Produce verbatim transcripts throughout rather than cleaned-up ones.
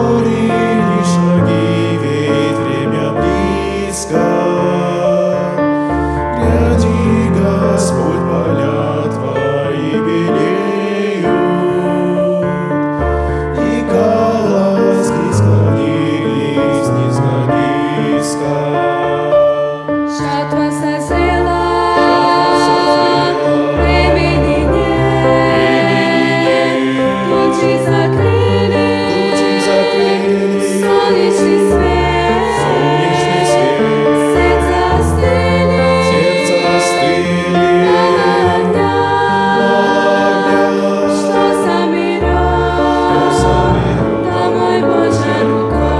ускорили шаги, ведь время близко. Гляди, Господь, поля Твои белеют, и колоски склонились низко-низко. Жатва созрела, времени нет, лучи закрыли, солнечный свет, сердца остыли, мало огня, что соберет домой Божья рука.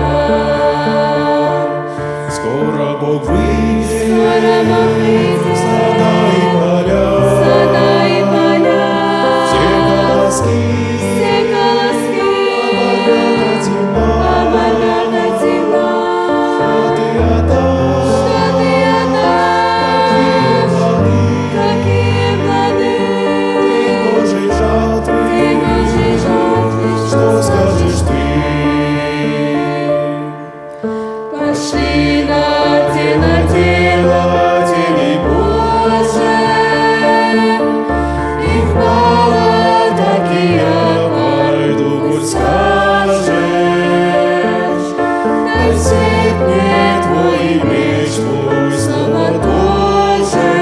Скоро Бог выйдет, Скоро Бог выйдет, стада и поля, стада и поля, все колоски все колоски оборвет темно. оборвет от темно. Что Ты отдашь, Что Ты отдашь, какие плоды, День Божьей жатвы, День Божьей жатвы, что скажешь Ты? Пошли на дело делателей Божий, их мало, так и я пойду, коль скажешь. Дай сеть мне Твой меч, Твой слово тоже.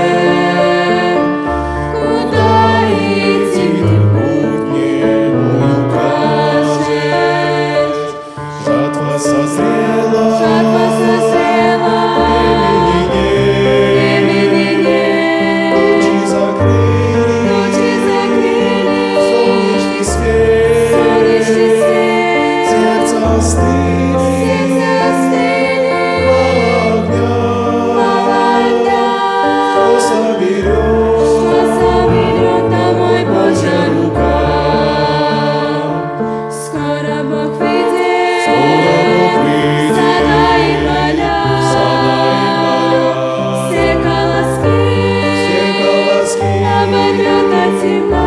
Куда идти, путь мне мой укажешь. Жатва созрела, Жатва созрела, времени нет, лучи закрыли, лучи закрыли, солнечный свет, солнечный свет, сердца остыли, сердца остыли, мало огня, мало что огня, соберет что соберет домой Божья рука. Скоро Бог выйдет, Скоро Бог выйдет, стада и поля, стада и поля, все колоски все колоски оборвет от темно.